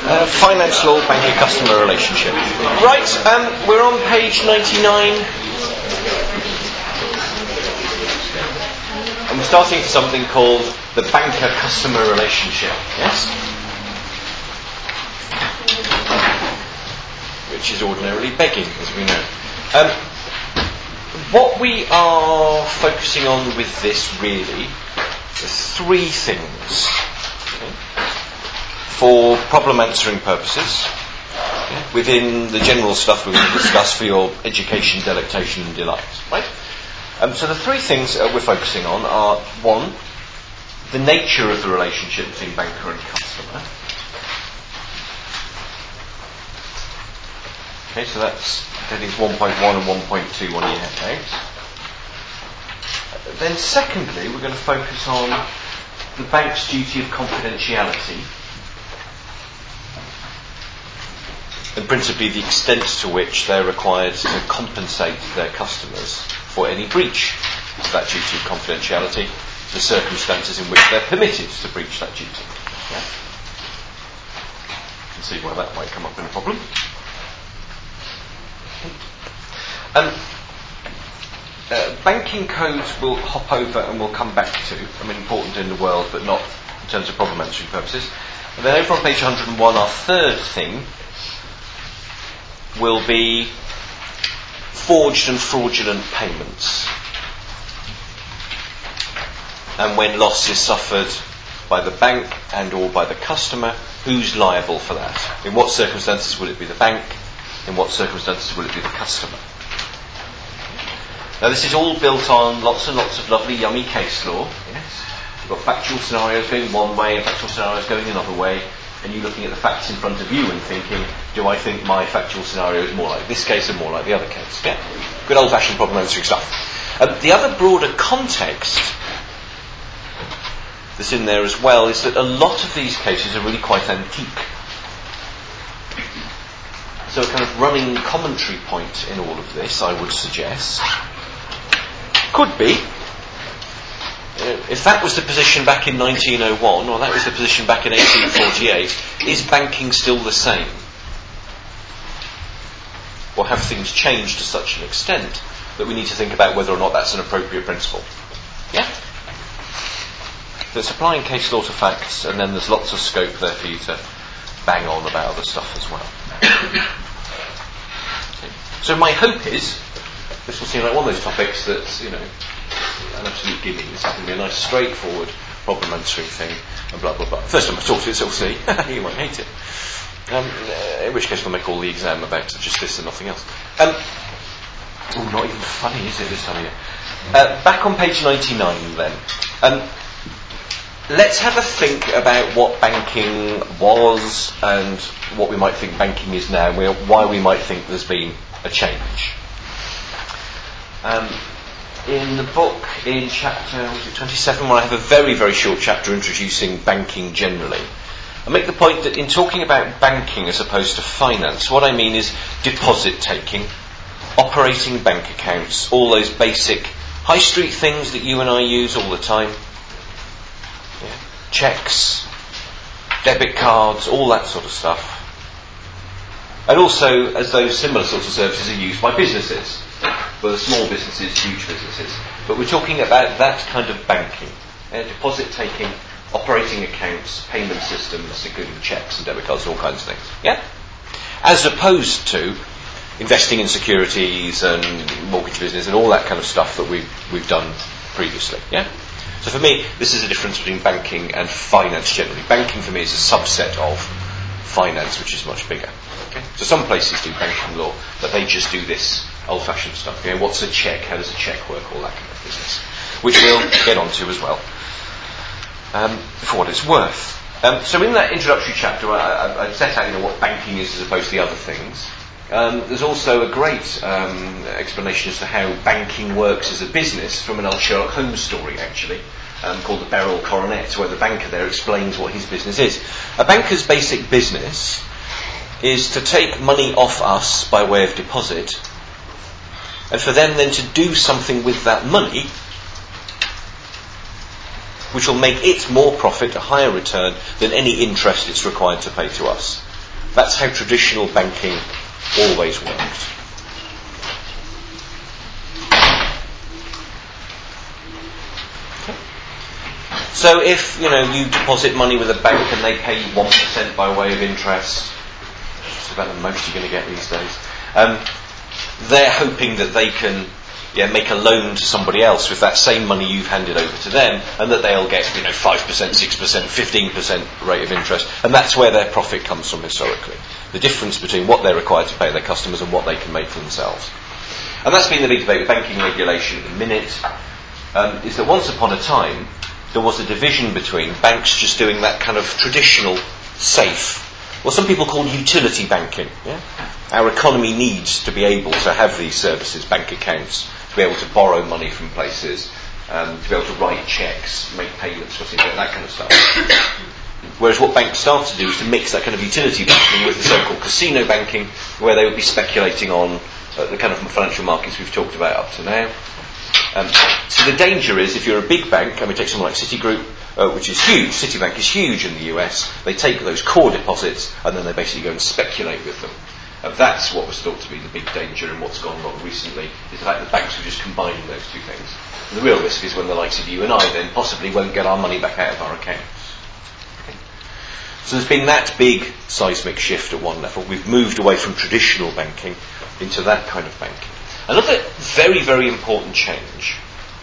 Finance law, banker-customer relationship. Right, we're on page 99. And we're starting with something called the banker-customer relationship. Yes? Which is ordinarily begging, as we know. What we are focusing on with this, really, are three things. Okay? For problem answering purposes, within the general stuff we're going to discuss for your education, delectation and delight. Right? So the three things we're focusing on are, one, the nature of the relationship between banker and customer. Okay, so that's headings 1.1 and 1.2 on your handout. Then secondly, we're going to focus on the bank's duty of confidentiality, and principally the extent to which they're required to compensate their customers for any breach of that duty of confidentiality, the circumstances in which they're permitted to breach that duty. Yeah? You can see why that might come up in a problem. Banking codes we'll hop over and we'll come back to. I mean, important in the world, but not in terms of problem answering purposes. And then over on page 101, our third thing will be forged and fraudulent payments. And when loss is suffered by the bank and or by the customer, who's liable for that? In what circumstances will it be the bank? In what circumstances will it be the customer? Now this is all built on lots and lots of lovely, yummy case law. Yes? You've got factual scenarios going one way and factual scenarios going another way, and you looking at the facts in front of you and thinking, do I think my factual scenario is more like this case or more like the other case? Yeah? Good old-fashioned problem answering stuff. The other broader context that's in there as well is that a lot of these cases are really quite antique. So a kind of running commentary point in all of this, I would suggest, could be, if that was the position back in 1901, or that was the position back in 1848, is banking still the same? Or have things changed to such an extent that we need to think about whether or not that's an appropriate principle? Yeah? There's applying case law to facts, and then there's lots of scope there for you to bang on about other stuff as well. Okay. So my hope is, this will seem like one of those topics that's, an absolute gimme. This is going to be a nice, straightforward problem answering thing, and blah, blah, blah. First time I talk to it, so we'll see. You might hate it. In which case we'll make all the exam about just this and nothing else. Not even funny, is it, this time of year? Back on page 99 then. Let's have a think about what banking was and what we might think banking is now, and why we might think there's been a change. In the book, in chapter 27, where I have a very, very short chapter introducing banking generally, I make the point that in talking about banking as opposed to finance, what I mean is deposit taking, operating bank accounts, all those basic high street things that you and I use all the time. Yeah. Checks, debit cards, all that sort of stuff. And also as those similar sorts of services are used by businesses, whether small businesses, huge businesses. But we're talking about that kind of banking. Deposit taking, operating accounts, payment systems, including checks and debit cards, all kinds of things. Yeah? As opposed to investing in securities and mortgage business and all that kind of stuff that we've done previously. Yeah? So for me, this is a difference between banking and finance generally. Banking for me is a subset of finance, which is much bigger. Okay? So some places do banking law, but they just do this old-fashioned stuff. What's a check? How does a check work? All that kind of business, which we'll get onto as well, for what it's worth. So in that introductory chapter, I set out what banking is as opposed to the other things. There's also a great explanation as to how banking works as a business from an old Sherlock Holmes story, actually, called The Beryl Coronet, where the banker there explains what his business is. A banker's basic business is to take money off us by way of deposit, and for them then to do something with that money which will make it more profit, a higher return than any interest it's required to pay to us. That's how traditional banking always worked. So if, you deposit money with a bank and they pay you 1% by way of interest, it's about the most you're going to get these days, they're hoping that they can make a loan to somebody else with that same money you've handed over to them, and that they'll get 5%, 6%, 15% rate of interest, and that's where their profit comes from historically. The difference between what they're required to pay their customers and what they can make for themselves. And that's been the big debate with banking regulation at the minute, is that once upon a time there was a division between banks just doing that kind of traditional, safe, what some people call utility banking. Yeah? Our economy needs to be able to have these services, bank accounts, to be able to borrow money from places, to be able to write cheques, make payments, that kind of stuff. Whereas what banks started to do is to mix that kind of utility banking with the so-called casino banking, where they would be speculating on the kind of financial markets we've talked about up to now. So the danger is, if you're a big bank, and we take someone like Citigroup, which is huge, Citibank is huge in the US, they take those core deposits and then they basically go and speculate with them. That's what was thought to be the big danger, and what's gone wrong recently is the fact that banks were just combining those two things. And the real risk is when the likes of you and I then possibly won't get our money back out of our accounts. Okay. So there's been that big seismic shift at one level. We've moved away from traditional banking into that kind of banking. Another very, very important change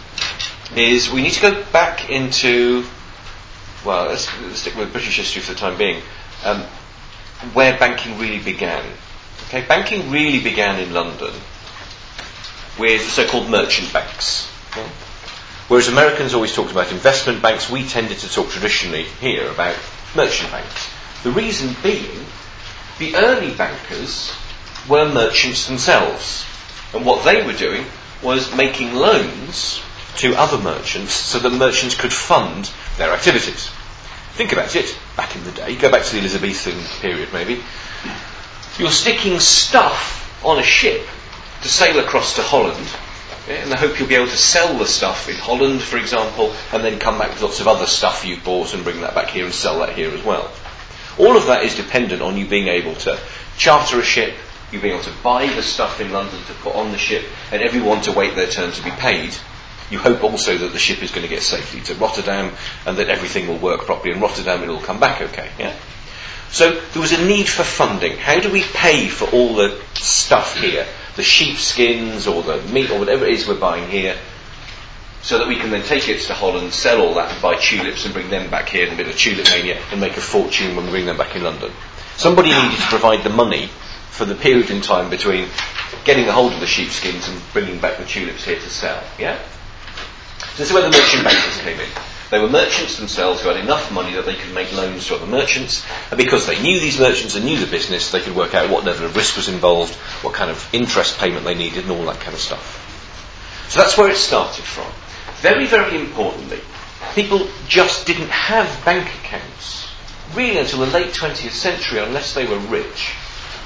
is we need to go back into, let's stick with British history for the time being, where banking really began. Okay, banking really began in London with the so-called merchant banks. Okay? Whereas Americans always talked about investment banks, we tended to talk traditionally here about merchant banks. The reason being, the early bankers were merchants themselves. And what they were doing was making loans to other merchants so that merchants could fund their activities. Think about it, back in the day, go back to the Elizabethan period maybe, you're sticking stuff on a ship to sail across to Holland, in the hope you'll be able to sell the stuff in Holland, for example, and then come back with lots of other stuff you've bought and bring that back here and sell that here as well. All of that is dependent on you being able to charter a ship, you being able to buy the stuff in London to put on the ship, and everyone to wait their turn to be paid. You hope also that the ship is going to get safely to Rotterdam and that everything will work properly in Rotterdam and it will come back okay. Yeah? So there was a need for funding. How do we pay for all the stuff here, the sheepskins or the meat or whatever it is we're buying here, so that we can then take it to Holland, sell all that and buy tulips and bring them back here in a bit of tulip mania and make a fortune when we bring them back in London. Somebody needed to provide the money for the period in time between getting a hold of the sheepskins and bringing back the tulips here to sell. Yeah? So this is where the merchant bankers came in. They were merchants themselves who had enough money that they could make loans to other merchants, and because they knew these merchants and knew the business, they could work out what level of risk was involved, what kind of interest payment they needed, and all that kind of stuff. So that's where it started from. Very, very importantly, people just didn't have bank accounts, really until the late 20th century, unless they were rich.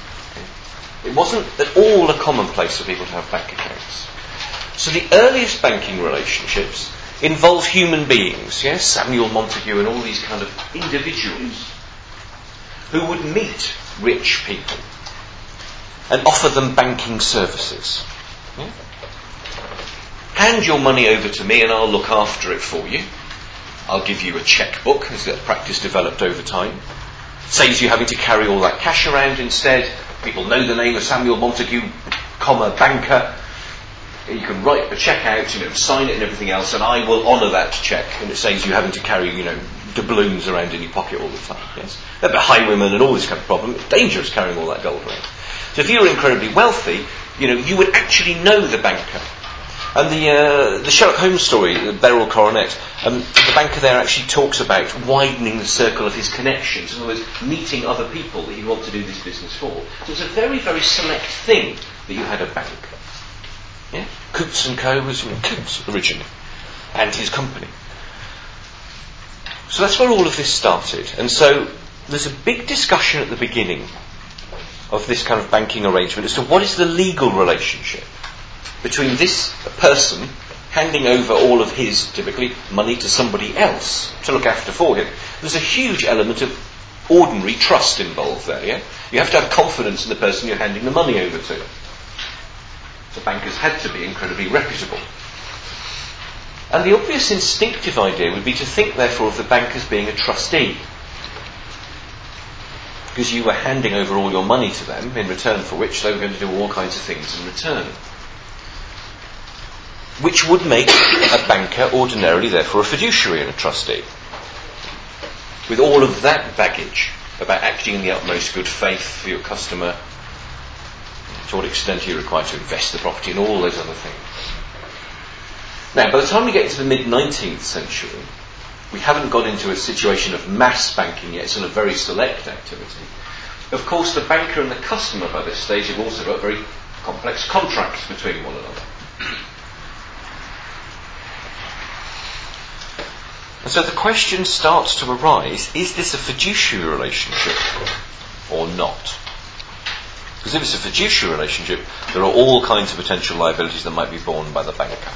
It wasn't at all a commonplace for people to have bank accounts. So the earliest banking relationships involve human beings, yes, Samuel Montague and all these kind of individuals who would meet rich people and offer them banking services. Yeah? Hand your money over to me and I'll look after it for you. I'll give you a checkbook, as that practice developed over time. Saves you having to carry all that cash around instead. People know the name of Samuel Montague, banker. You can write a cheque out, sign it and everything else, and I will honour that cheque. And it saves you having to carry, doubloons around in your pocket all the time. Yes, they're highwaymen and all this kind of problem. It's dangerous carrying all that gold around. So if you were incredibly wealthy, you would actually know the banker. And the Sherlock Holmes story, the Beryl Coronet, the banker there actually talks about widening the circle of his connections. In other words, meeting other people that you want to do this business for. So it's a very, very select thing that you had a bank. Yeah? Coutts and Co. was Coutts originally, and his company. So that's where all of this started. And so there's a big discussion at the beginning of this kind of banking arrangement as to what is the legal relationship between this person handing over all of his, typically, money to somebody else to look after for him. There's a huge element of ordinary trust involved there, yeah? You have to have confidence in the person you're handing the money over to. The bankers had to be incredibly reputable. And the obvious instinctive idea would be to think, therefore, of the bank as being a trustee. Because you were handing over all your money to them, in return for which they were going to do all kinds of things in return. Which would make a banker ordinarily, therefore, a fiduciary and a trustee. With all of that baggage about acting in the utmost good faith for your customer, to what extent are you required to invest the property and all those other things. Now, by the time we get into the mid-19th century, we haven't got into a situation of mass banking yet, it's on a very select activity. Of course, the banker and the customer by this stage have also got very complex contracts between one another. And so the question starts to arise, is this a fiduciary relationship or not? Because if it's a fiduciary relationship, there are all kinds of potential liabilities that might be borne by the banker.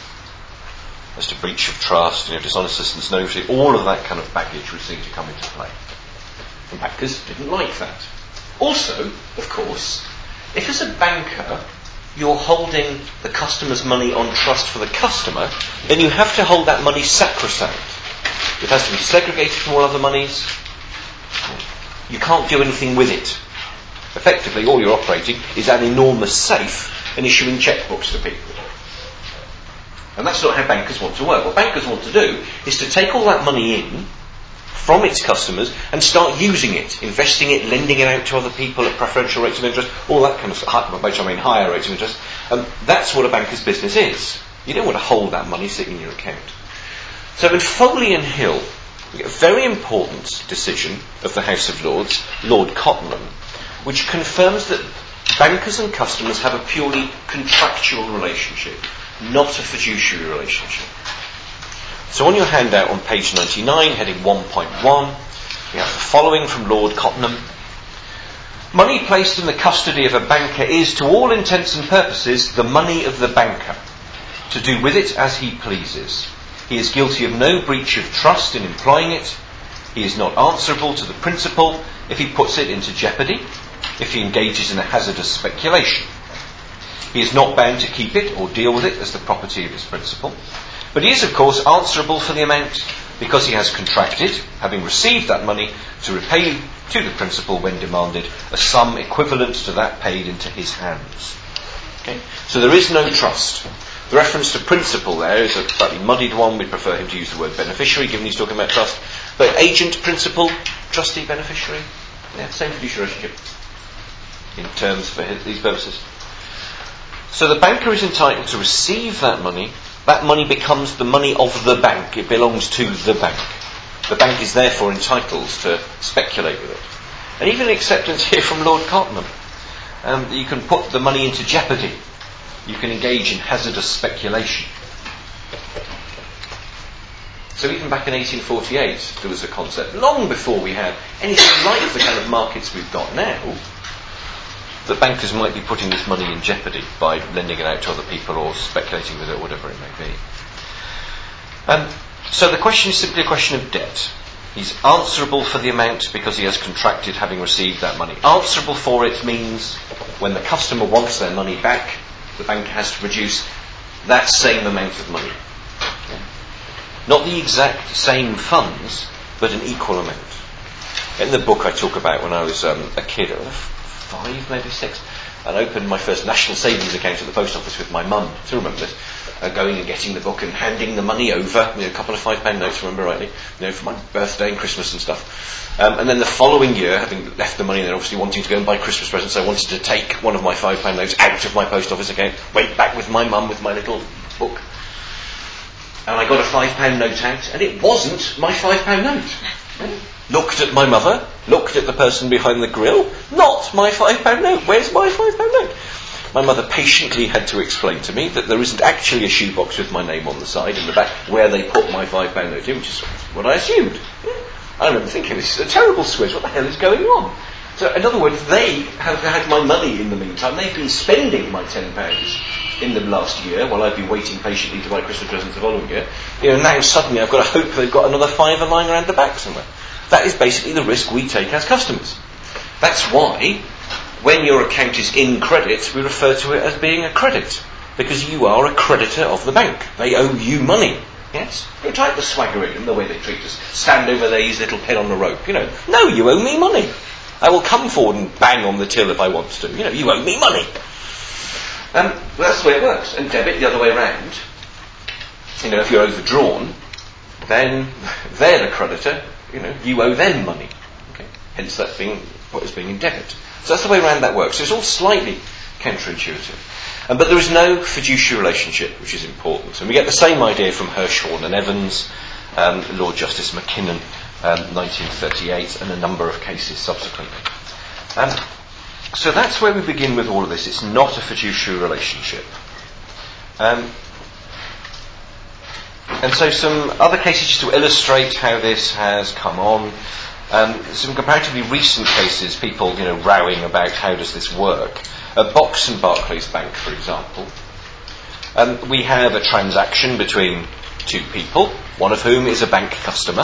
As to breach of trust, dishonest assistance, notice, all of that kind of baggage would seem to come into play. And bankers didn't like that. Also, of course, if as a banker you're holding the customer's money on trust for the customer, then you have to hold that money sacrosanct. It has to be segregated from all other monies. You can't do anything with it. Effectively, all you're operating is an enormous safe and issuing checkbooks to people. And that's not how bankers want to work. What bankers want to do is to take all that money in from its customers and start using it, investing it, lending it out to other people at preferential rates of interest, all that kind of stuff, by which I mean higher rates of interest. That's what a banker's business is. You don't want to hold that money sitting in your account. So in Foley and Hill, we get a very important decision of the House of Lords, Lord Cottenham, which confirms that bankers and customers have a purely contractual relationship, not a fiduciary relationship. So on your handout on page 99, heading 1.1, we have the following from Lord Cottenham. Money placed in the custody of a banker is, to all intents and purposes, the money of the banker, to do with it as he pleases. He is guilty of no breach of trust in employing it. He is not answerable to the principal if he puts it into jeopardy, if he engages in a hazardous speculation. He is not bound to keep it or deal with it as the property of his principal. But he is, of course, answerable for the amount because he has contracted, having received that money, to repay to the principal when demanded a sum equivalent to that paid into his hands. Okay? So there is no trust. The reference to principal there is a slightly muddied one. We prefer him to use the word beneficiary, given he's talking about trust. But agent, principal, trustee, beneficiary, same fiduciary relationship in terms for these purposes. So the banker is entitled to receive that money. That money becomes the money of the bank. It belongs to the bank. The bank is therefore entitled to speculate with it. And even an acceptance here from Lord Cottenham. You can put the money into jeopardy. You can engage in hazardous speculation. So even back in 1848, there was a concept, long before we had anything like the kind of markets we've got now, that bankers might be putting this money in jeopardy by lending it out to other people or speculating with it, or whatever it may be. So the question is simply a question of debt. He's answerable for the amount because he has contracted, having received that money. Answerable for it means when the customer wants their money back, the bank has to produce that same amount of money. Okay? Not the exact same funds, but an equal amount. In the book I talk about when I was a kid, 5, maybe 6, and opened my first national savings account at the post office with my mum. I still remember this. Going and getting the book and handing the money over, a couple of £5 notes, remember rightly, for my birthday and Christmas and stuff. And then the following year, having left the money there, obviously wanting to go and buy Christmas presents, I wanted to take one of my £5 notes out of my post office account, went back with my mum with my little book, and I got a £5 note out, and it wasn't my £5 note. Looked at my mother, looked at the person behind the grill, not my £5 note. Where's my £5 note? My mother patiently had to explain to me that there isn't actually a shoebox with my name on the side in the back where they put my £5 note in, which is what I assumed. I remember thinking, this is a terrible switch, what the hell is going on? So in other words, they have had my money in the meantime. They've been spending my £10 in the last year while I've been waiting patiently to buy Christmas presents the following year. Now suddenly I've got to hope they've got another £5 lying around the back somewhere. That is basically the risk we take as customers. That's why, when your account is in credit, we refer to it as being a credit, because you are a creditor of the bank. They owe you money. Yes? Don't type the swagger in the way they treat us. Stand over there, use a little pin on the rope. No, you owe me money. I will come forward and bang on the till if I want to. You owe me money. Well, that's the way it works. And debit the other way around. If you're overdrawn, then they're the creditor. You owe them money. Okay? Hence that being what is being in debit. So that's the way around that works. So it's all slightly counterintuitive. But there is no fiduciary relationship, which is important. And we get the same idea from Hirschhorn and Evans, Lord Justice Mackinnon, 1938, and a number of cases subsequently. So that's where we begin with all of this. It's not a fiduciary relationship. And so some other cases just to illustrate how this has come on. Some comparatively recent cases, people rowing about how does this work. Box and Barclays Bank, for example. We have a transaction between two people, one of whom is a bank customer.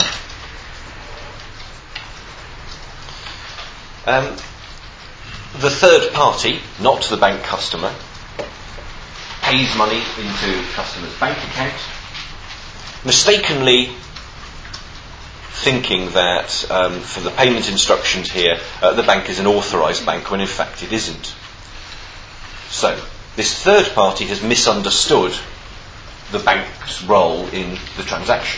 The third party, not the bank customer, pays money into the customer's bank account, mistakenly thinking that for the payment instructions here, the bank is an authorised bank, when in fact it isn't. So, this third party has misunderstood the bank's role in the transaction.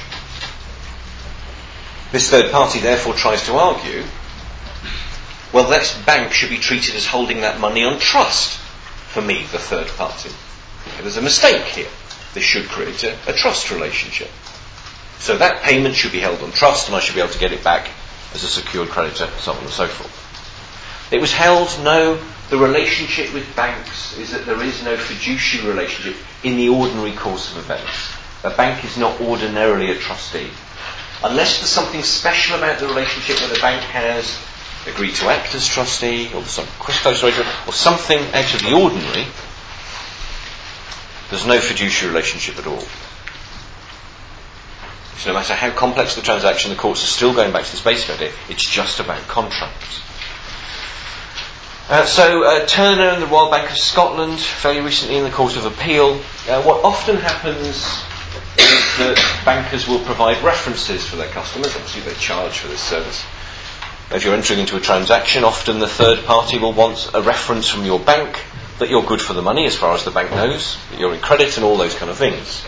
This third party therefore tries to argue, well, this bank should be treated as holding that money on trust for me, the third party. Okay, there's a mistake here. This should create a trust relationship. So that payment should be held on trust and I should be able to get it back as a secured creditor, so on and so forth. It was held, no, the relationship with banks is that there is no fiduciary relationship in the ordinary course of events. A bank is not ordinarily a trustee. Unless there's something special about the relationship where the bank has agreed to act as trustee, or some close relationship, or something out of the ordinary, there's no fiduciary relationship at all. So no matter how complex the transaction, the courts are still going back to this basic idea. It's just about contracts. Turner and the Royal Bank of Scotland, fairly recently in the Court of Appeal, what often happens is that bankers will provide references for their customers. Obviously they charge for this service. If you're entering into a transaction, often the third party will want a reference from your bank that you're good for the money as far as the bank knows, that you're in credit and all those kind of things.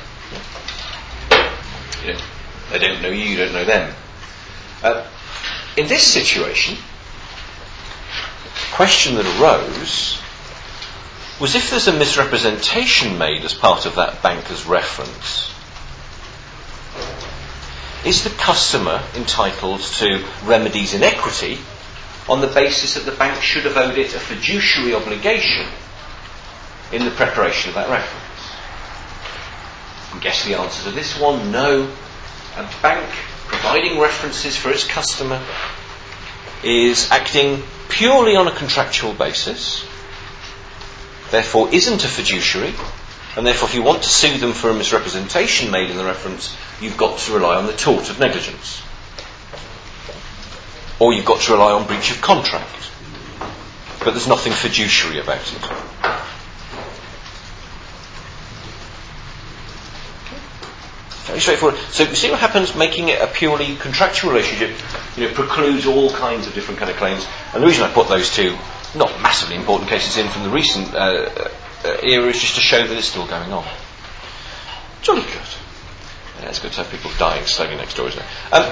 They don't know you don't know them. In this situation, the question that arose was if there's a misrepresentation made as part of that banker's reference, is the customer entitled to remedies in equity on the basis that the bank should have owed it a fiduciary obligation in the preparation of that reference? And guess the answer to this one, no. A bank providing references for its customer is acting purely on a contractual basis, therefore isn't a fiduciary, and therefore if you want to sue them for a misrepresentation made in the reference, you've got to rely on the tort of negligence. Or you've got to rely on breach of contract. But there's nothing fiduciary about it. Very straightforward. So you see what happens, making it a purely contractual relationship, precludes all kinds of different kind of claims. And the reason I put those two, not massively important cases in from the recent era is just to show that it's still going on. Jolly good. Yeah, it's good to have people dying slowly next door, isn't it?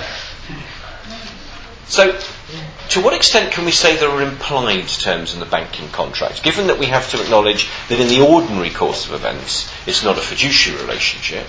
So, to what extent can we say there are implied terms in the banking contract, given that we have to acknowledge that in the ordinary course of events it's not a fiduciary relationship?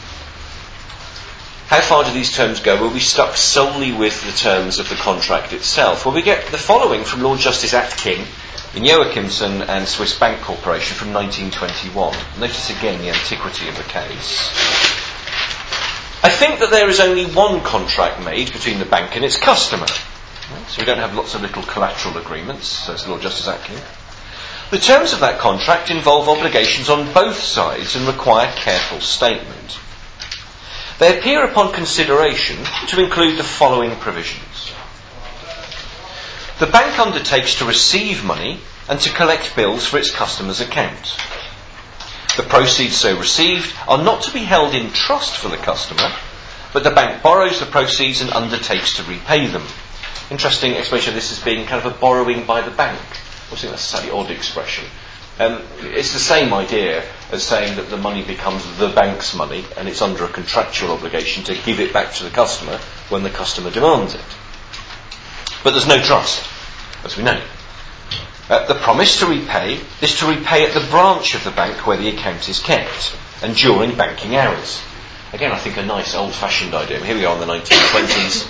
How far do these terms go? Will we stuck solely with the terms of the contract itself? Well, we get the following from Lord Justice Atkin in Joachimson and Swiss Bank Corporation from 1921. Notice again the antiquity of the case. I think that there is only one contract made between the bank and its customer. So we don't have lots of little collateral agreements, says Lord Justice Atkin. The terms of that contract involve obligations on both sides and require careful statement. They appear upon consideration to include the following provisions. The bank undertakes to receive money and to collect bills for its customers' account. The proceeds so received are not to be held in trust for the customer, but the bank borrows the proceeds and undertakes to repay them. Interesting explanation of this as being kind of a borrowing by the bank. I think that's a slightly odd expression. It's the same idea as saying that the money becomes the bank's money and it's under a contractual obligation to give it back to the customer when the customer demands it. But there's no trust, as we know. The promise to repay is to repay at the branch of the bank where the account is kept and during banking hours. Again, I think a nice old-fashioned idea. Here we are in the 1920s,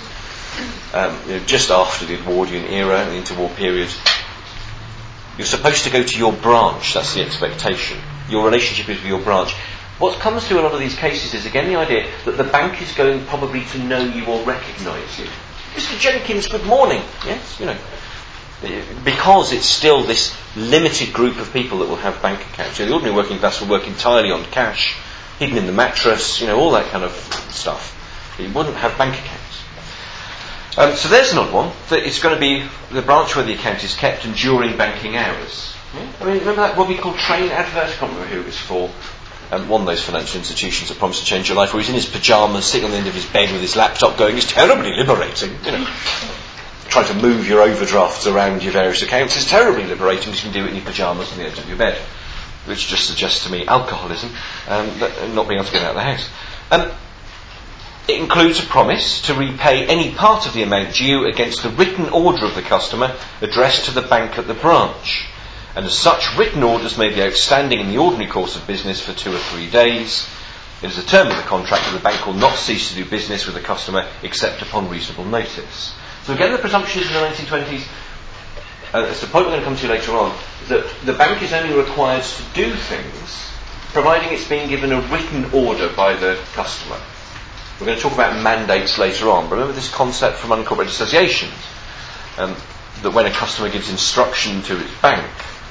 just after the Edwardian era, the interwar period. You're supposed to go to your branch, that's the expectation. Your relationship is with your branch. What comes through a lot of these cases is, again, the idea that the bank is going probably to know you or recognise you. Mr. Jenkins, good morning. Yes, because it's still this limited group of people that will have bank accounts. The ordinary working class will work entirely on cash, hidden in the mattress, all that kind of stuff. You wouldn't have bank accounts. So there's an odd one, that it's going to be the branch where the account is kept and during banking hours. I mean, remember that Robbie Coltrane advert? I can't remember who it was for. One of those financial institutions that promised to change your life, where he's in his pyjamas, sitting on the end of his bed with his laptop going, it's terribly liberating. Trying to move your overdrafts around your various accounts is terribly liberating because you can do it in your pyjamas on the edge of your bed. Which just suggests to me alcoholism, not being able to get out of the house. It includes a promise to repay any part of the amount due against the written order of the customer addressed to the bank at the branch. And as such, written orders may be outstanding in the ordinary course of business for 2 or 3 days. It is a term of the contract that the bank will not cease to do business with the customer except upon reasonable notice. So again, the presumption is in the 1920s, it's the point we're going to come to later on, that the bank is only required to do things providing it's being given a written order by the customer. We're going to talk about mandates later on, but remember this concept from unincorporated associations, that when a customer gives instruction to its bank,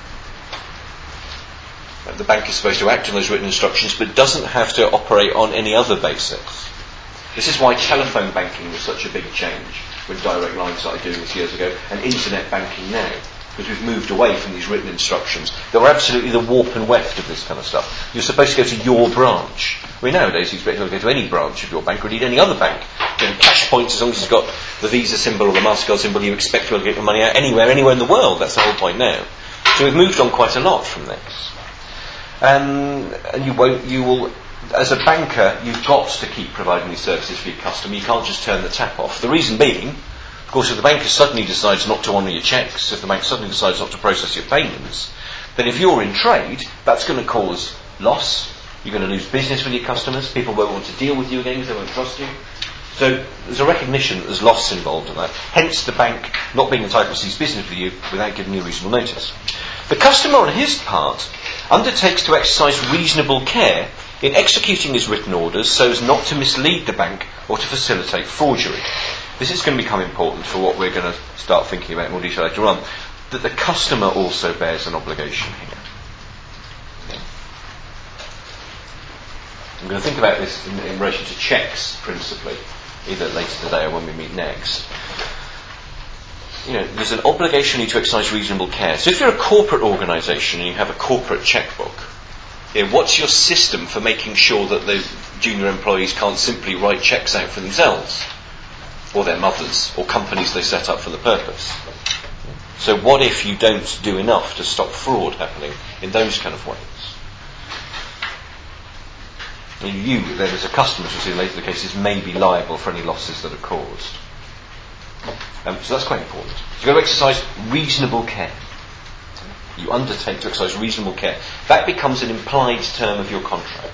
the bank is supposed to act on those written instructions but doesn't have to operate on any other basis. This is why telephone banking was such a big change when Direct Line started doing this years ago, and internet banking now, because we've moved away from these written instructions. They were absolutely the warp and weft of this kind of stuff. You're supposed to go to your branch. Nowadays you expect to go to any branch of your bank or indeed any other bank. Cash points, as long as it's got the Visa symbol or the MasterCard symbol, you expect to be able to get your money out anywhere in the world. That's the whole point now. So we've moved on quite a lot from this. And you will, as a banker, you've got to keep providing these services for your customer. You can't just turn the tap off. The reason being, of course, if the banker suddenly decides not to honour your cheques, if the bank suddenly decides not to process your payments, then if you're in trade, that's going to cause loss. You're going to lose business with your customers. People won't want to deal with you again because they won't trust you. So there's a recognition that there's loss involved in that. Hence the bank not being entitled to cease business with you without giving you reasonable notice. The customer, on his part, undertakes to exercise reasonable care in executing his written orders so as not to mislead the bank or to facilitate forgery. This is going to become important for what we're going to start thinking about in more detail later on, that the customer also bears an obligation here. I'm going to think about this in relation to cheques, principally, either later today or when we meet next. There's an obligation to exercise reasonable care. So if you're a corporate organisation and you have a corporate chequebook, what's your system for making sure that the junior employees can't simply write cheques out for themselves, or their mothers, or companies they set up for the purpose? So what if you don't do enough to stop fraud happening in those kind of ways? You, then, as a customer, as we'll see later in the cases, may be liable for any losses that are caused. So that's quite important. You've got to exercise reasonable care. You undertake to exercise reasonable care. That becomes an implied term of your contract.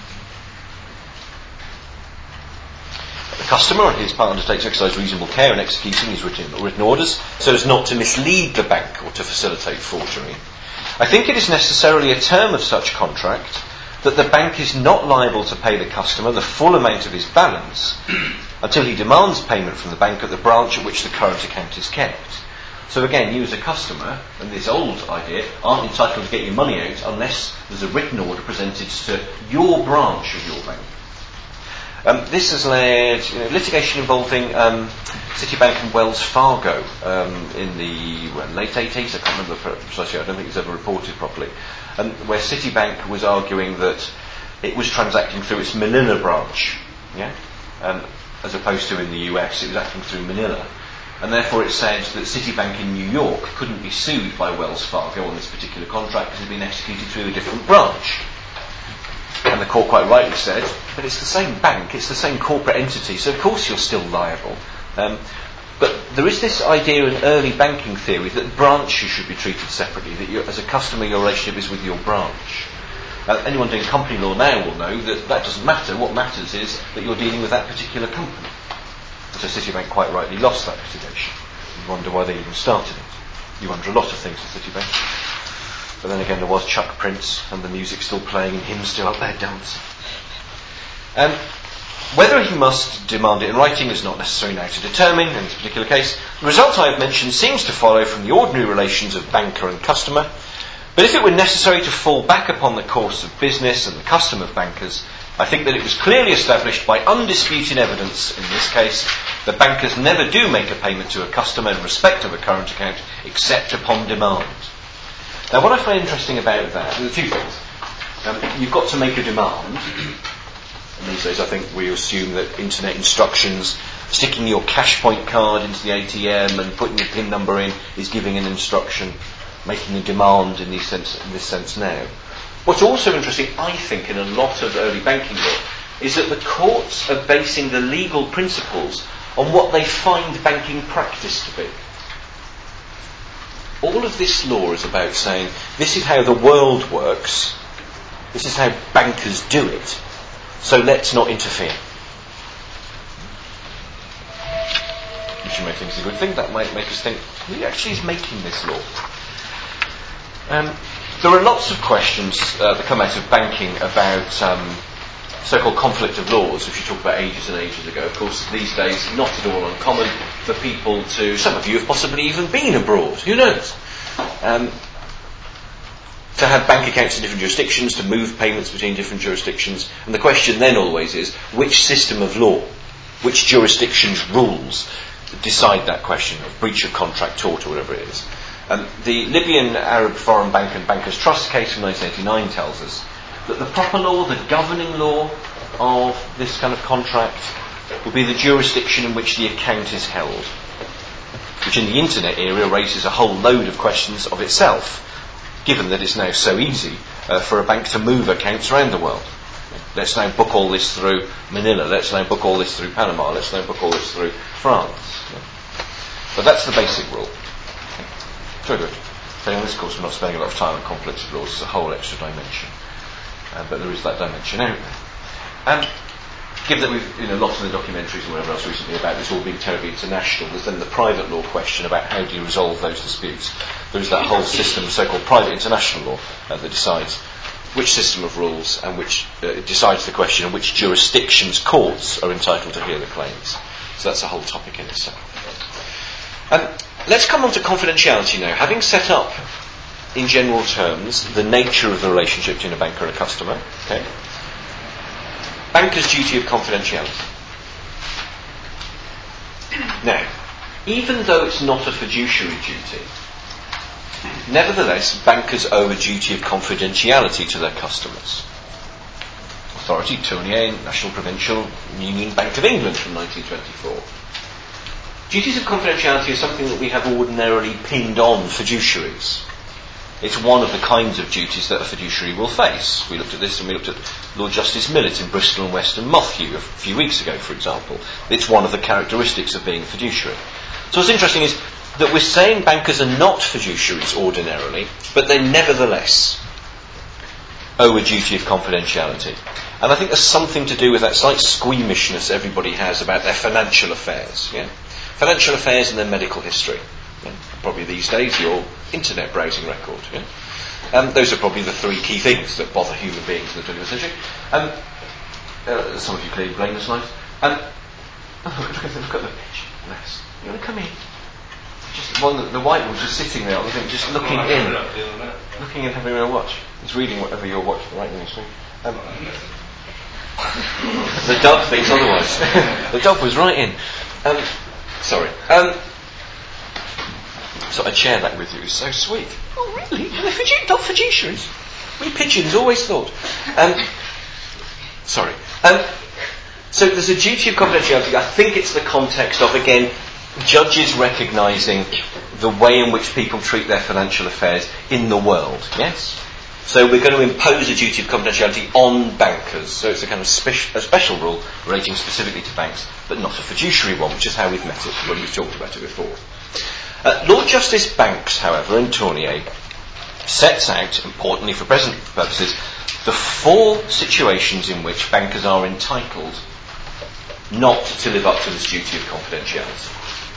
The customer, on his part, undertakes to exercise reasonable care in executing his written orders so as not to mislead the bank or to facilitate forgery. I think it is necessarily a term of such contract that the bank is not liable to pay the customer the full amount of his balance until he demands payment from the bank at the branch at which the current account is kept. So again, you as a customer, and this old idea, aren't entitled to get your money out unless there's a written order presented to your branch of your bank. This has led litigation involving Citibank and Wells Fargo in the late 80s. I can't remember precisely. I don't think it's ever reported properly. Where Citibank was arguing that it was transacting through its Manila branch, as opposed to in the US, it was acting through Manila. And therefore it said that Citibank in New York couldn't be sued by Wells Fargo on this particular contract because it had been executed through a different branch. And the court quite rightly said, but it's the same bank, it's the same corporate entity, so of course you're still liable. But there is this idea in early banking theory that branches should be treated separately, that as a customer your relationship is with your branch. Anyone doing company law now will know that that doesn't matter. What matters is that you're dealing with that particular company. So Citibank quite rightly lost that litigation. You wonder why they even started it. You wonder a lot of things at Citibank. But then again, there was Chuck Prince, and the music's still playing, and him still up there dancing. Whether he must demand it in writing is not necessary now to determine in this particular case. The result I have mentioned seems to follow from the ordinary relations of banker and customer. But if it were necessary to fall back upon the course of business and the custom of bankers, I think that it was clearly established by undisputed evidence in this case that bankers never do make a payment to a customer in respect of a current account except upon demand. Now what I find interesting about that, there are two things. You've got to make a demand. And these days I think we assume that internet instructions, sticking your cash point card into the ATM and putting your PIN number in is giving an instruction, making a demand in this sense now. What's also interesting, I think, in a lot of early banking law, is that the courts are basing the legal principles on what they find banking practice to be. All of this law is about saying, this is how the world works, this is how bankers do it, so let's not interfere. Which you may think is a good thing. That might make us think, who actually is making this law? There are lots of questions that come out of banking about so-called conflict of laws, which you talked about ages and ages ago. Of course, these days, not at all uncommon for people to, some of you have possibly even been abroad, who knows, to have bank accounts in different jurisdictions, to move payments between different jurisdictions. And the question then always is, which system of law, which jurisdiction's rules decide that question of breach of contract, tort, or whatever it is. The Libyan Arab Foreign Bank and Bankers Trust case from 1989 tells us that the proper law, the governing law of this kind of contract will be the jurisdiction in which the account is held, which in the internet era raises a whole load of questions of itself, given that it's now so easy for a bank to move accounts around the world. Let's now book all this through Manila, let's now book all this through Panama, let's now book all this through France. But that's the basic rule. Very good. So in this course we're not spending a lot of time on conflicts of laws, it's a whole extra dimension. But there is that dimension out there. Given that we've, lots of the documentaries and whatever else recently about this all being terribly international, there's then the private law question about how do you resolve those disputes. There is that whole system of so-called private international law that decides which system of rules and which decides the question of which jurisdictions' courts are entitled to hear the claims. So that's a whole topic in itself. Let's come on to confidentiality now. Having set up, in general terms, the nature of the relationship between a banker and a customer, okay? Banker's duty of confidentiality. Now, even though it's not a fiduciary duty, nevertheless, bankers owe a duty of confidentiality to their customers. Authority, Tournier, National Provincial Union Bank of England from 1924. Duties of confidentiality are something that we have ordinarily pinned on fiduciaries. It's one of the kinds of duties that a fiduciary will face. We looked at this and we looked at Lord Justice Millett in Bristol and Western Mothugh a few weeks ago, for example. It's one of the characteristics of being a fiduciary. So what's interesting is that we're saying bankers are not fiduciaries ordinarily, but they nevertheless owe a duty of confidentiality. And I think there's something to do with that slight squeamishness everybody has about their financial affairs. Yeah? Financial affairs and their medical history. Yeah? Probably these days your internet browsing record. Yeah? Those are probably the three key things that bother human beings in the 21st century. Some of you clearly blame this life. Look at the pitch. Nice. You want to come in? Just the white one just sitting there, I think, just looking in. Looking in, having a watch. It's reading whatever you're watching right in your screen. The dog thinks otherwise. The dog was right in. Sorry. So I'd share that with you. It's so sweet. Oh, really? Dog fiduciaries? We pigeons always thought. Sorry. So there's a duty of confidentiality. I think it's the context of, again, judges recognising the way in which people treat their financial affairs in the world. Yes? So we're going to impose a duty of confidentiality on bankers. So it's a kind of a special rule relating specifically to banks, but not a fiduciary one, which is how we've met it when we've talked about it before. Lord Justice Banks, however, in Tournier, sets out, importantly for present purposes, the 4 situations in which bankers are entitled not to live up to this duty of confidentiality.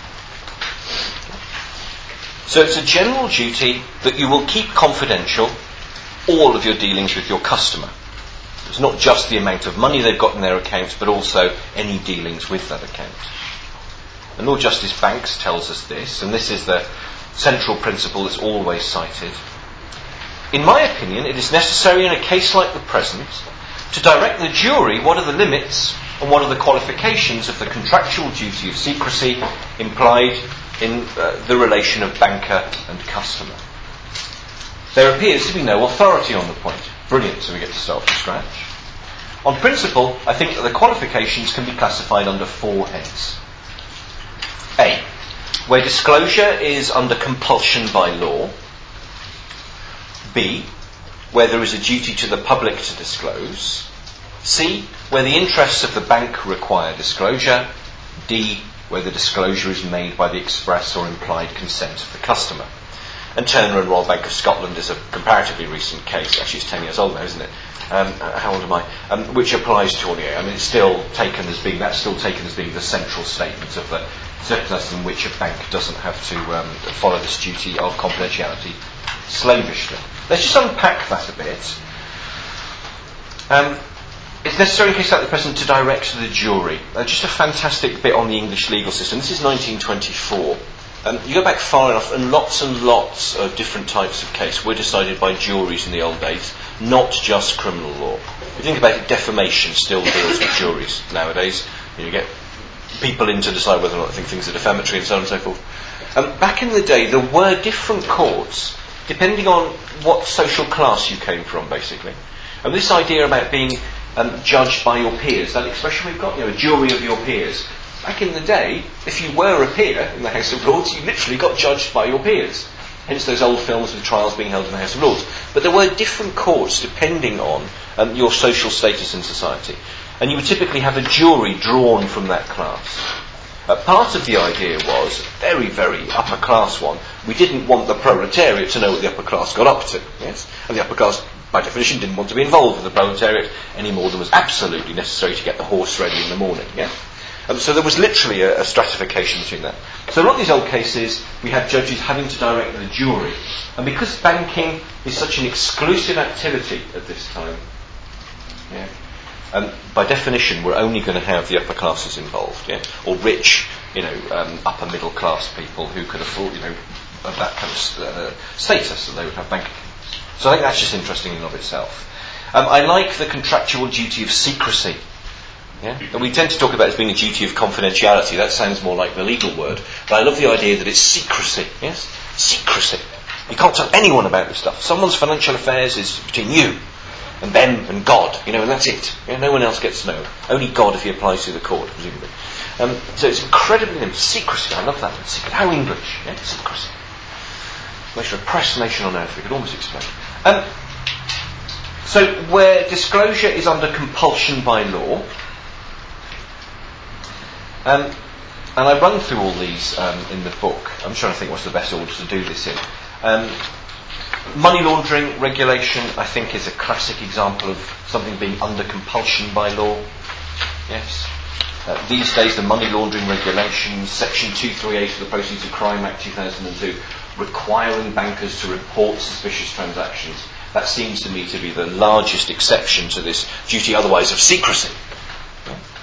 So it's a general duty that you will keep confidential all of your dealings with your customer. It's not just the amount of money they've got in their accounts, but also any dealings with that account. And Lord Justice Banks tells us this, and this is the central principle that's always cited. In my opinion, it is necessary in a case like the present to direct the jury what are the limits and what are the qualifications of the contractual duty of secrecy implied in the relation of banker and customer. There appears to be no authority on the point. Brilliant, so we get to start from scratch. On principle, I think that the qualifications can be classified under 4 heads. A. Where disclosure is under compulsion by law. B. Where there is a duty to the public to disclose. C. Where the interests of the bank require disclosure. D. Where the disclosure is made by the express or implied consent of the customer. And Turner and Royal Bank of Scotland is a comparatively recent case. Actually, it's 10 years old now, isn't it? How old am I? Which applies to Tournier. I mean, that's still taken as being the central statement of the circumstances in which a bank doesn't have to follow this duty of confidentiality slavishly. Let's just unpack that a bit. It's necessary in cases like the present to direct the jury. Just a fantastic bit on the English legal system. This is 1924. You go back far enough, and lots of different types of case were decided by juries in the old days, not just criminal law. If you think about it, defamation still deals with juries nowadays. You get people in to decide whether or not they think things are defamatory and so on and so forth. Back in the day, there were different courts, depending on what social class you came from, basically. And this idea about being judged by your peers, that expression we've got, a jury of your peers. Back in the day, if you were a peer in the House of Lords, you literally got judged by your peers. Hence those old films with trials being held in the House of Lords. But there were different courts depending on your social status in society. And you would typically have a jury drawn from that class. Part of the idea was, very, very upper class one, we didn't want the proletariat to know what the upper class got up to. Yes? And the upper class, by definition, didn't want to be involved with the proletariat any more than was absolutely necessary to get the horse ready in the morning. Yeah? So there was literally a stratification between that. So in a lot of these old cases, we had judges having to direct the jury. And because banking is such an exclusive activity at this time, by definition, we're only going to have the upper classes involved, or rich, upper middle class people who could afford, of that kind of status, that they would have bank accounts. So I think that's just interesting in and of itself. I like the contractual duty of secrecy. And we tend to talk about it as being a duty of confidentiality. That sounds more like the legal word. But I love the idea that it's secrecy. Yes? Secrecy. You can't tell anyone about this stuff. Someone's financial affairs is between you and them and God. And that's it. No one else gets to know. Only God if he applies to the court, presumably. So it's incredibly secrecy. I love that word. Secret. How English. Secrecy. Most repressed nation on earth. We could almost explain. So where disclosure is under compulsion by law, and I run through all these in the book. I'm trying to think what's the best order to do this in. Money laundering regulation, I think, is a classic example of something being under compulsion by law. Yes. These days, the money laundering regulations, Section 238 of the Proceeds of Crime Act 2002, requiring bankers to report suspicious transactions. That seems to me to be the largest exception to this duty otherwise of secrecy.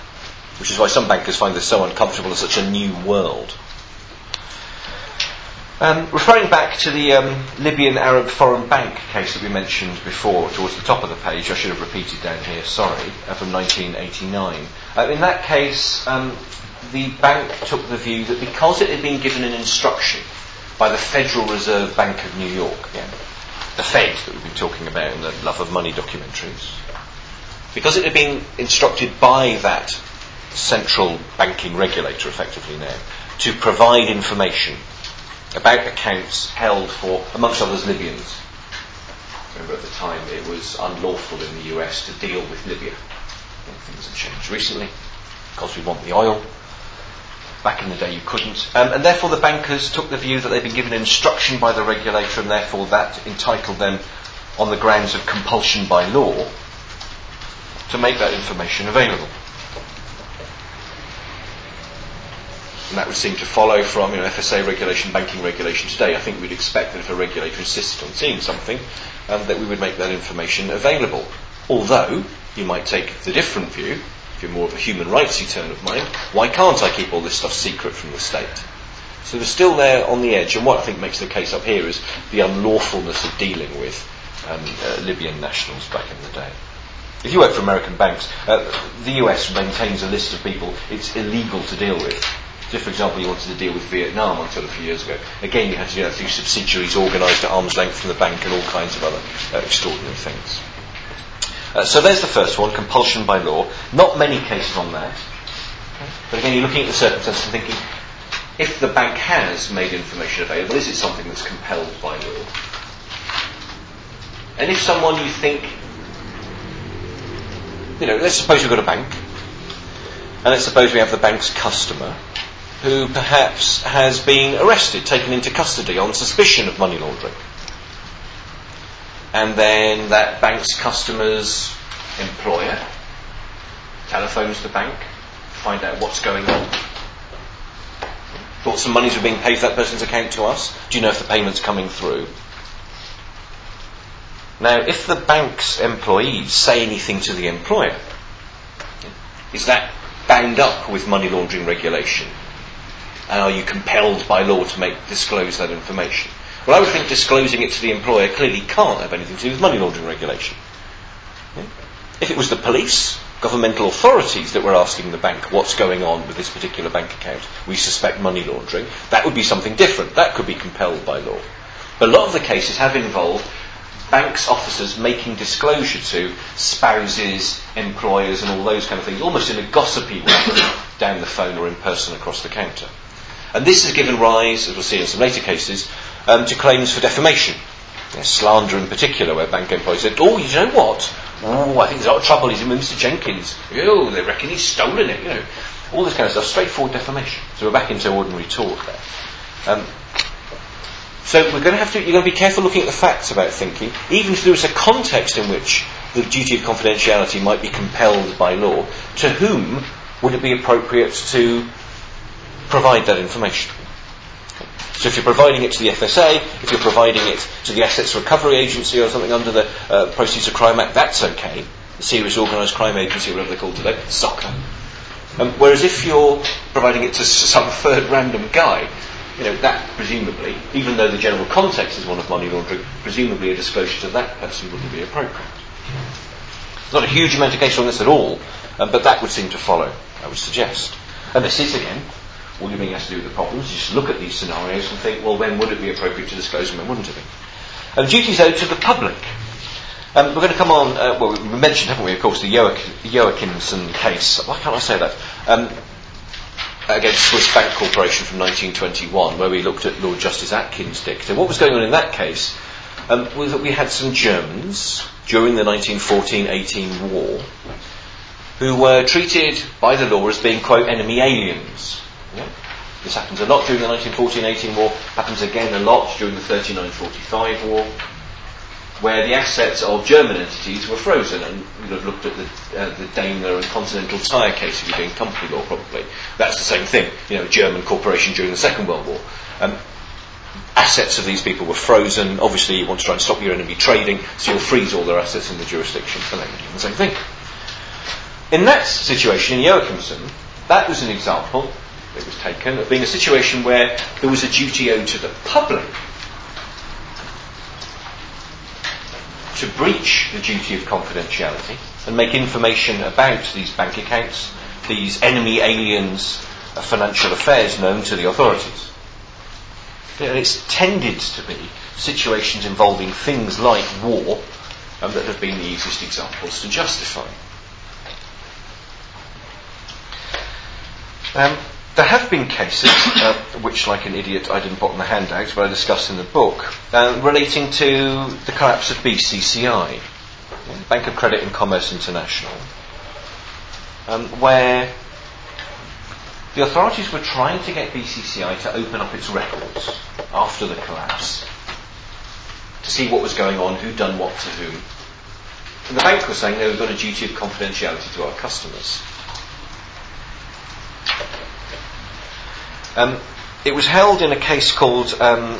Which is why some bankers find this so uncomfortable in such a new world. Referring back to the Libyan Arab Foreign Bank case that we mentioned before, towards the top of the page, I should have repeated down here, sorry, from 1989. In that case, the bank took the view that because it had been given an instruction by the Federal Reserve Bank of New York, the Fed that we've been talking about in the Love of Money documentaries, because it had been instructed by that central banking regulator, effectively now, to provide information about accounts held for, amongst others, Libyans. Remember, at the time it was unlawful in the US to deal with Libya. Things have changed recently because we want the oil. Back in the day you couldn't. And therefore the bankers took the view that they'd been given instruction by the regulator, and therefore that entitled them, on the grounds of compulsion by law, to make that information available. And that would seem to follow from FSA regulation, banking regulation today. I think we'd expect that if a regulator insisted on seeing something, that we would make that information available. Although, you might take the different view, if you're more of a human rightsy turn of mind, why can't I keep all this stuff secret from the state? So they're still there on the edge, and what I think makes the case up here is the unlawfulness of dealing with Libyan nationals back in the day. If you work for American banks, the US maintains a list of people it's illegal to deal with. So if, for example, you wanted to deal with Vietnam until a few years ago, again you had to do that through subsidiaries organised at arm's length from the bank and all kinds of other extraordinary things. So there's the first one, compulsion by law. Not many cases on that. Okay. But again, you're looking at the circumstances and thinking, if the bank has made information available, is it something that's compelled by law? And if someone you think, let's suppose we've got a bank, and let's suppose we have the bank's customer, who perhaps has been arrested, taken into custody on suspicion of money laundering. And then that bank's customer's employer telephones the bank to find out what's going on. Thought some monies were being paid to that person's account to us. Do you know if the payment's coming through? Now, if the bank's employees say anything to the employer, is that bound up with money laundering regulation? And are you compelled by law to disclose that information? Well, I would think disclosing it to the employer clearly can't have anything to do with money laundering regulation. If it was the police, governmental authorities that were asking the bank what's going on with this particular bank account, we suspect money laundering, that would be something different. That could be compelled by law. But a lot of the cases have involved banks' officers making disclosure to spouses, employers and all those kind of things, almost in a gossipy way, down the phone or in person across the counter. And this has given rise, as we'll see in some later cases, to claims for defamation. Slander in particular, where bank employees said, oh, you know what? Oh, I think there's a lot of trouble, he's in with Mr. Jenkins. Oh, they reckon he's stolen it, All this kind of stuff, straightforward defamation. So we're back into ordinary tort there. So you're going to be careful looking at the facts about thinking, even if there is a context in which the duty of confidentiality might be compelled by law, to whom would it be appropriate to provide that information? So if you're providing it to the FSA, if you're providing it to the Assets Recovery Agency or something under the Proceeds of Crime Act, that's okay. The Serious Organised Crime Agency, whatever they're called today, SOCA. Whereas if you're providing it to some third random guy, that presumably, even though the general context is one of money laundering, presumably a disclosure to that person wouldn't be appropriate. There's not a huge amount of case on this at all, but that would seem to follow, I would suggest. And this is, again, all you're being asked to do with the problems. You just look at these scenarios and think, well, when would it be appropriate to disclose and when wouldn't it be? And duties owed to the public. We're going to come on, we mentioned, haven't we, of course, the Joachimson case. Why can't I say that? Against Swiss Bank Corporation from 1921, where we looked at Lord Justice Atkin's dicta. What was going on in that case was that we had some Germans during the 1914-18 war who were treated by the law as being, quote, enemy aliens. Yeah? This happens a lot during the 1914-18 war, happens again a lot during the 39-45 war, where the assets of German entities were frozen, and you'd have looked at the Daimler and Continental Tire case if you're doing company law, probably. That's the same thing, a German corporation during the Second World War. Assets of these people were frozen. Obviously, you want to try and stop your enemy trading, so you'll freeze all their assets in the jurisdiction, and they were doing the same thing. In that situation, in Joachimson, that was an example it was taken, of being a situation where there was a duty owed to the public to breach the duty of confidentiality and make information about these bank accounts, these enemy aliens of financial affairs known to the authorities. And it's tended to be situations involving things like war that have been the easiest examples to justify. There have been cases, which, like an idiot, I didn't put in the handout, but I discussed in the book, relating to the collapse of BCCI, Bank of Credit and Commerce International, where the authorities were trying to get BCCI to open up its records after the collapse to see what was going on, who'd done what to whom. And the bank was saying they've got a duty of confidentiality to our customers. It was held in a case called Pharaon,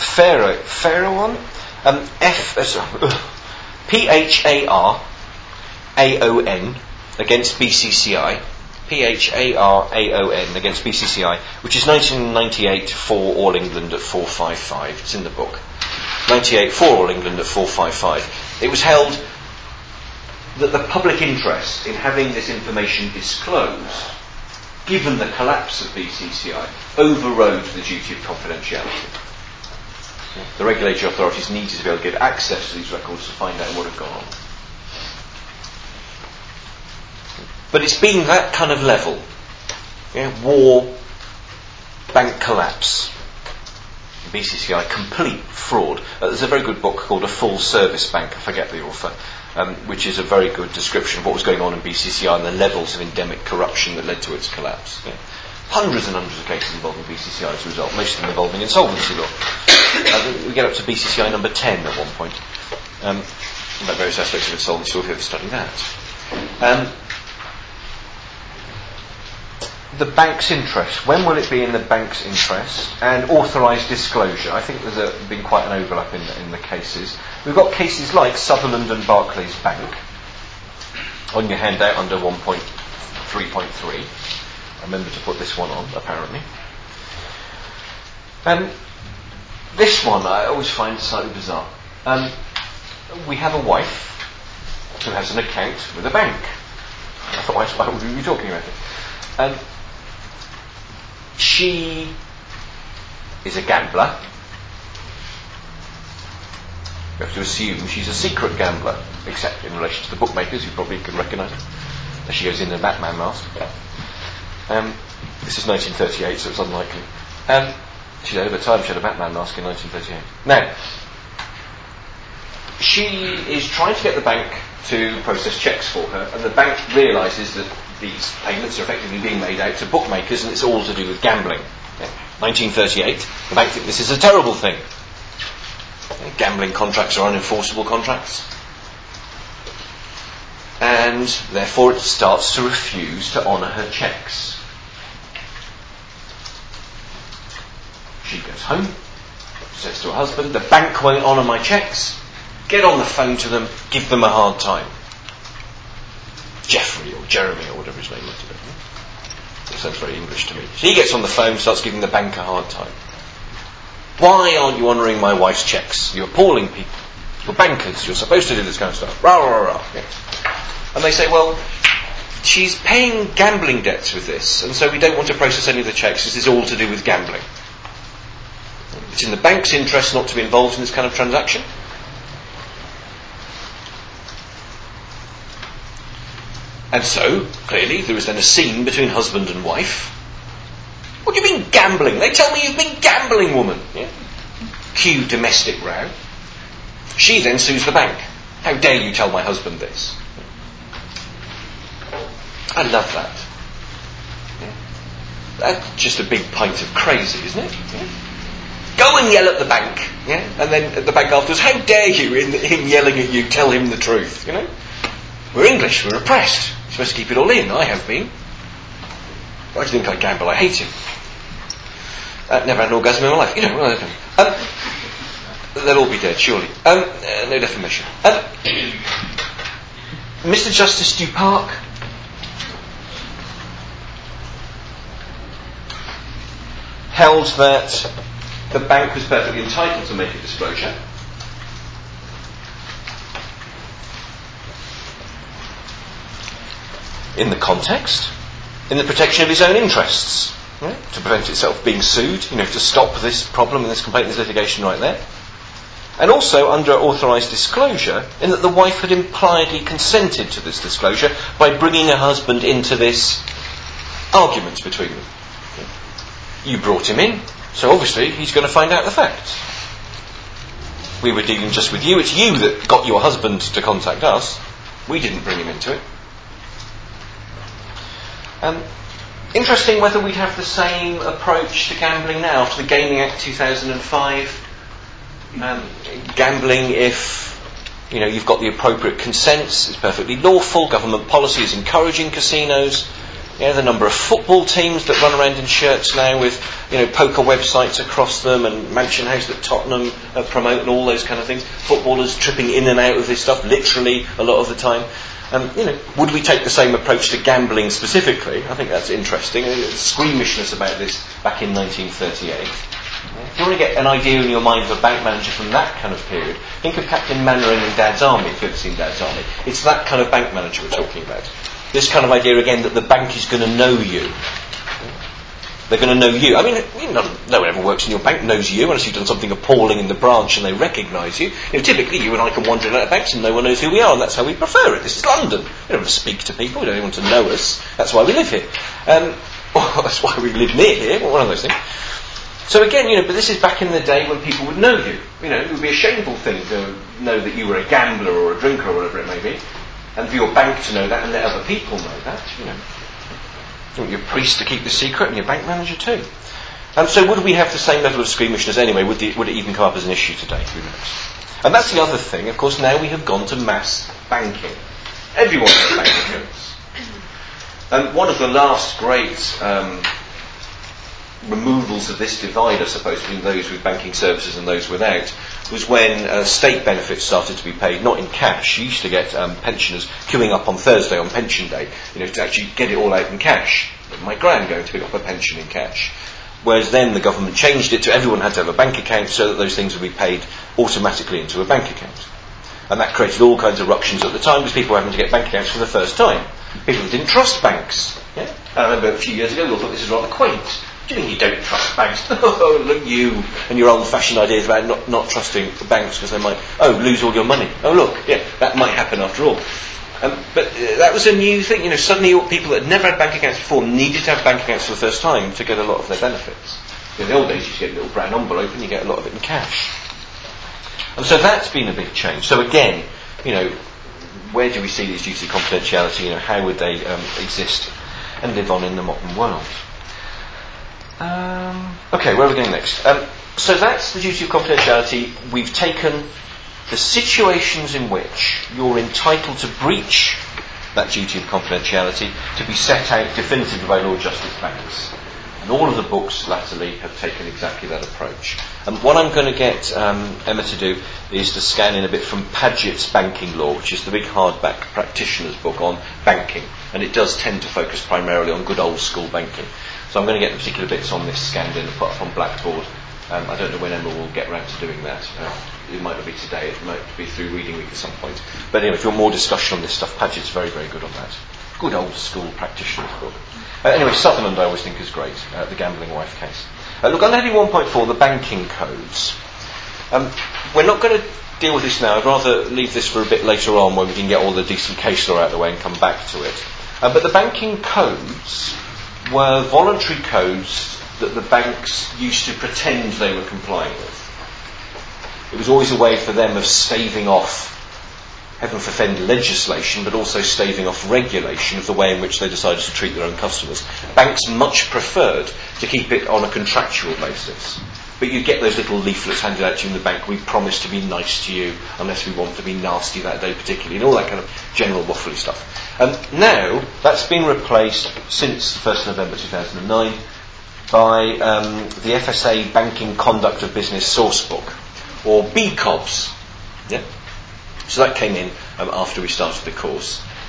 P-H-A-R-A-O-N against BCCI, P-H-A-R-A-O-N against BCCI, which is 1998 for All England at 455. It's in the book. 98 for All England at 455. It was held that the public interest in having this information disclosed, given the collapse of BCCI, overrode the duty of confidentiality. The regulatory authorities needed to be able to get access to these records to find out what had gone on. But it's been that kind of level. War, bank collapse, BCCI, complete fraud. There's a very good book called A Full Service Bank, I forget the author, which is a very good description of what was going on in BCCI and the levels of endemic corruption that led to its collapse. Hundreds and hundreds of cases involving BCCI as a result, most of them involving insolvency law. We get up to BCCI number 10 at one point, about various aspects of insolvency law if you ever study that. The bank's interest. When will it be in the bank's interest? And authorised disclosure. I think there's been quite an overlap in the cases. We've got cases like Sutherland and Barclays Bank on your handout under 1.3.3. I remember to put this one on, apparently. This one I always find slightly bizarre. We have a wife who has an account with a bank. I thought, why would we be talking about it? She is a gambler. You have to assume she's a secret gambler, except in relation to the bookmakers, you probably can recognise her. She goes in a Batman mask. This is 1938, so it's unlikely. She had, over time, she had a Batman mask in 1938. Now, she is trying to get the bank to process cheques for her, and the bank realises that these payments are effectively being made out to bookmakers, and it's all to do with gambling. 1938, the bank thinks this is a terrible thing. Gambling contracts are unenforceable contracts. And therefore it starts to refuse to honour her cheques. She goes home, says to her husband, the bank won't honour my cheques. Get on the phone to them, give them a hard time. Jeffrey or Jeremy or whatever his name might be. It sounds very English to me. So he gets on the phone, starts giving the bank a hard time. Why aren't you honouring my wife's cheques? You're appalling people. You're bankers. You're supposed to do this kind of stuff. Rah, rah, rah. Yeah. And they say, well, she's paying gambling debts with this, and so we don't want to process any of the cheques. This is all to do with gambling. It's in the bank's interest not to be involved in this kind of transaction. And so, clearly, there is then a scene between husband and wife. What do you mean gambling? They tell me you've been gambling, woman. Yeah? Cue domestic row. She then sues the bank. How dare you tell my husband this? I love that. Yeah? That's just a big pint of crazy, isn't it? Yeah? Go and yell at the bank. Yeah? And then at the bank afterwards, how dare you, in him yelling at you, tell him the truth? You know? We're English, we're oppressed. You're supposed to keep it all in. I have been. Why do you think I gamble? I hate him. Never had an orgasm in my life. You know, they'll all be dead, surely. No defamation. Mr. Justice Duparc. held that the bank was perfectly entitled to make a disclosure. In the context, in the protection of his own interests, right? To prevent itself being sued, to stop this problem and this complaint, this litigation right there. And also under authorised disclosure, in that the wife had impliedly consented to this disclosure by bringing her husband into this argument between them. You brought him in, so obviously he's going to find out the facts. We were dealing just with you. It's you that got your husband to contact us. We didn't bring him into it. Interesting whether we'd have the same approach to gambling now after the Gaming Act 2005. Gambling, if you've got the appropriate consents, is perfectly lawful. Government policy is encouraging casinos. The number of football teams that run around in shirts now with poker websites across them, and Mansion House that Tottenham promote, and all those kind of things. Footballers tripping in and out of this stuff, literally a lot of the time. Would we take the same approach to gambling specifically? I think that's interesting. Squeamishness about this back in 1938. If you want to get an idea in your mind of a bank manager from that kind of period, think of Captain Mainwaring in Dad's Army, if you've ever seen Dad's Army. It's that kind of bank manager we're talking about. This kind of idea again that the bank is going to know you. They're going to know you. I mean, no one ever works in your bank knows you unless you've done something appalling in the branch and they recognise you. Typically you and I can wander out of banks and no one knows who we are, and that's how we prefer it. This is London. We don't want to speak to people. We don't want to know us. That's why we live here. That's why we live near here. One of those things. So again, but this is back in the day when people would know you. It would be a shameful thing to know that you were a gambler or a drinker or whatever it may be, and for your bank to know that and let other people know that. You want your priest to keep the secret and your bank manager too. So would we have the same level of squeamishness anyway? Would it even come up as an issue today? Who knows? And that's the other thing. Of course, now we have gone to mass banking. Everyone has bank accounts. One of the last great removals of this divide, I suppose, between those with banking services and those without, was when state benefits started to be paid, not in cash. You used to get pensioners queuing up on Thursday on pension day, to actually get it all out in cash. My gran going to pick up a pension in cash. Whereas then the government changed it to everyone had to have a bank account so that those things would be paid automatically into a bank account. And that created all kinds of ructions at the time because people were having to get bank accounts for the first time. People didn't trust banks. Yeah? I remember a few years ago we all thought this was rather quaint. Do you mean you don't trust banks? Oh, look, you and your old-fashioned ideas about not trusting banks because they might, lose all your money. Oh, look, yeah, that might happen after all. But that was a new thing. Suddenly people that had never had bank accounts before needed to have bank accounts for the first time to get a lot of their benefits. In the old days, you used to get a little brown envelope and you get a lot of it in cash. And so that's been a big change. So again, where do we see these duties of confidentiality? How would they exist and live on in the modern world? Okay, where are we going next? So that's the duty of confidentiality. We've taken the situations in which you're entitled to breach that duty of confidentiality to be set out definitively by Lord Justice Banks. And all of the books latterly have taken exactly that approach. What I'm going to get Emma to do is to scan in a bit from Paget's Banking Law, which is the big hardback practitioner's book on banking. And it does tend to focus primarily on good old school banking. So I'm going to get the particular bits on this scanned in and put up on Blackboard. I don't know when Emma will get round to doing that. It might not be today, it might be through reading week at some point. But anyway, if you want more discussion on this stuff, Paget's very, very good on that. Good old school practitioner's book. Anyway, Sutherland I always think is great, the gambling wife case. Look, on heading 1.4, the banking codes. We're not going to deal with this now. I'd rather leave this for a bit later on when we can get all the decent case law out of the way and come back to it. But the banking codes were voluntary codes that the banks used to pretend they were complying with. It was always a way for them of staving off, heaven forfend, legislation, but also staving off regulation of the way in which they decided to treat their own customers. Banks much preferred to keep it on a contractual basis. But you get those little leaflets handed out to you in the bank, we promise to be nice to you unless we want to be nasty that day particularly, and all that kind of general waffly stuff. Now, that's been replaced since 1st November 2009 by the FSA Banking Conduct of Business Sourcebook, or BCOBS. Yeah? So that came in after we started the course.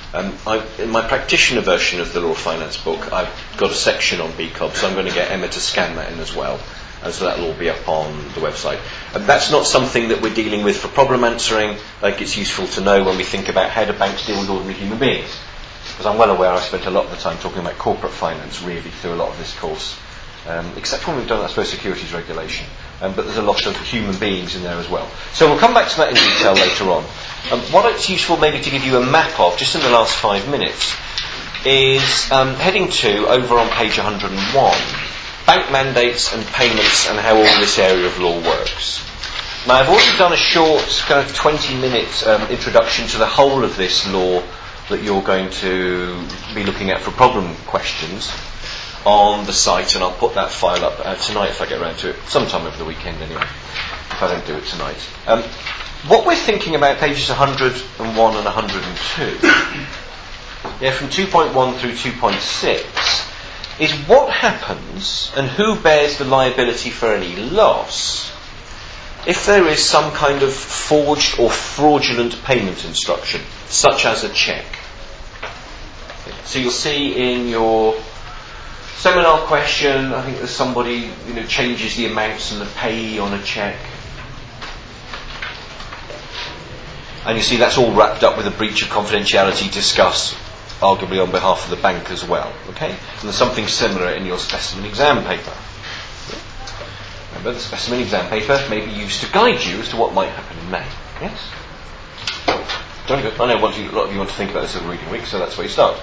In my practitioner version of the Law of Finance book, I've got a section on BCOB, so I'm going to get Emma to scan that in as well. So that'll all be up on the website. That's not something that we're dealing with for problem answering. Like, it's useful to know when we think about how do banks deal with ordinary human beings. Because I'm well aware I spent a lot of the time talking about corporate finance really through a lot of this course. Except when we've done, I suppose, securities regulation. But there's a lot of human beings in there as well. So we'll come back to that in detail later on. What it's useful maybe to give you a map of, just in the last 5 minutes, is heading 2, over on page 101, bank mandates and payments and how all this area of law works. Now, I've already done a short, kind of 20-minute introduction to the whole of this law that you're going to be looking at for problem questions on the site, and I'll put that file up tonight if I get around to it, sometime over the weekend anyway, if I don't do it tonight. What we're thinking about pages 101 and 102, from 2.1 through 2.6, is what happens and who bears the liability for any loss if there is some kind of forged or fraudulent payment instruction, such as a cheque. So you'll see in your seminar question, I think there's somebody changes the amounts and the payee on a cheque. And you see that's all wrapped up with a breach of confidentiality discussed arguably on behalf of the bank as well. Okay? And there's something similar in your specimen exam paper. Remember, the specimen exam paper may be used to guide you as to what might happen in May. Yes? Very good. I know a lot of you want to think about this over reading week, so that's where you start.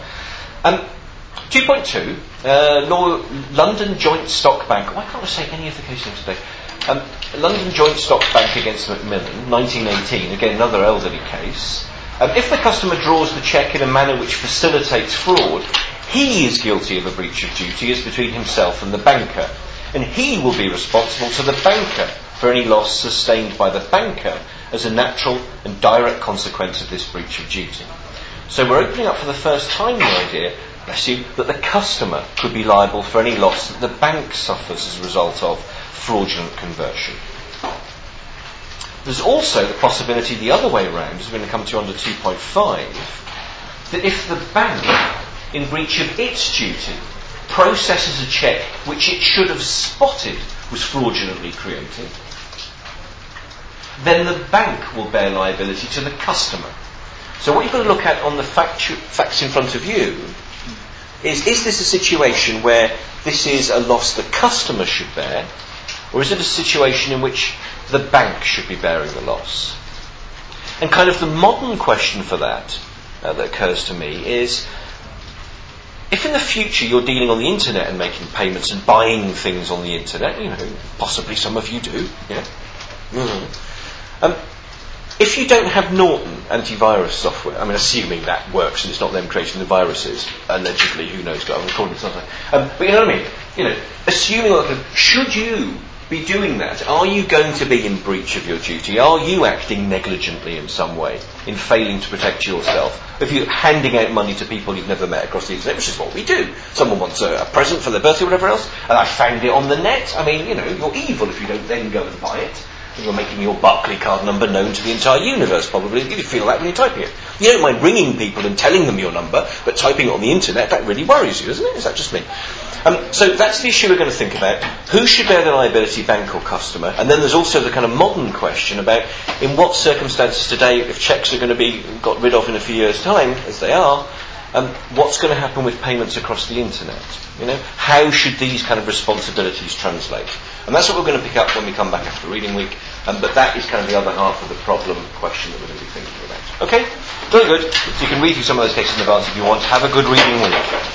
2.2, London Joint Stock Bank. Why can't I say any of the case names today? London Joint Stock Bank against Macmillan, 1918. Again, another elderly case. If the customer draws the cheque in a manner which facilitates fraud, he is guilty of a breach of duty as between himself and the banker. And he will be responsible to the banker for any loss sustained by the banker as a natural and direct consequence of this breach of duty. So we're opening up for the first time the idea, bless you, that the customer could be liable for any loss that the bank suffers as a result of fraudulent conversion. There's also the possibility the other way around, as we're going to come to under 2.5, that if the bank, in breach of its duty, processes a cheque which it should have spotted was fraudulently created, then the bank will bear liability to the customer. So what you've got to look at on the facts in front of you is this a situation where this is a loss the customer should bear, or is it a situation in which the bank should be bearing the loss? And kind of the modern question for that occurs to me is, if in the future you're dealing on the internet and making payments and buying things on the internet, possibly some of you do, yeah? If you don't have Norton antivirus software, I mean, assuming that works and it's not them creating the viruses, allegedly, who knows, I'm recording something. But you know what I mean? Assuming, should you be doing that? Are you going to be in breach of your duty? Are you acting negligently in some way, in failing to protect yourself? If you're handing out money to people you've never met across the internet, which is what we do. Someone wants a present for their birthday or whatever else, and I found it on the net. I mean, you're evil if you don't then go and buy it. You're making your Barclay card number known to the entire universe, probably. You feel that when you're typing it. You don't mind ringing people and telling them your number, but typing it on the internet, that really worries you, doesn't it? Is that just me? So that's the issue we're going to think about. Who should bear the liability, bank or customer? And then there's also the kind of modern question about in what circumstances today, if cheques are going to be got rid of in a few years' time, as they are, what's going to happen with payments across the internet? How should these kind of responsibilities translate? And that's what we're going to pick up when we come back after reading week. But that is kind of the other half of the problem question that we're going to be thinking about. Okay? Very good. So you can read through some of those cases in advance if you want. Have a good reading week.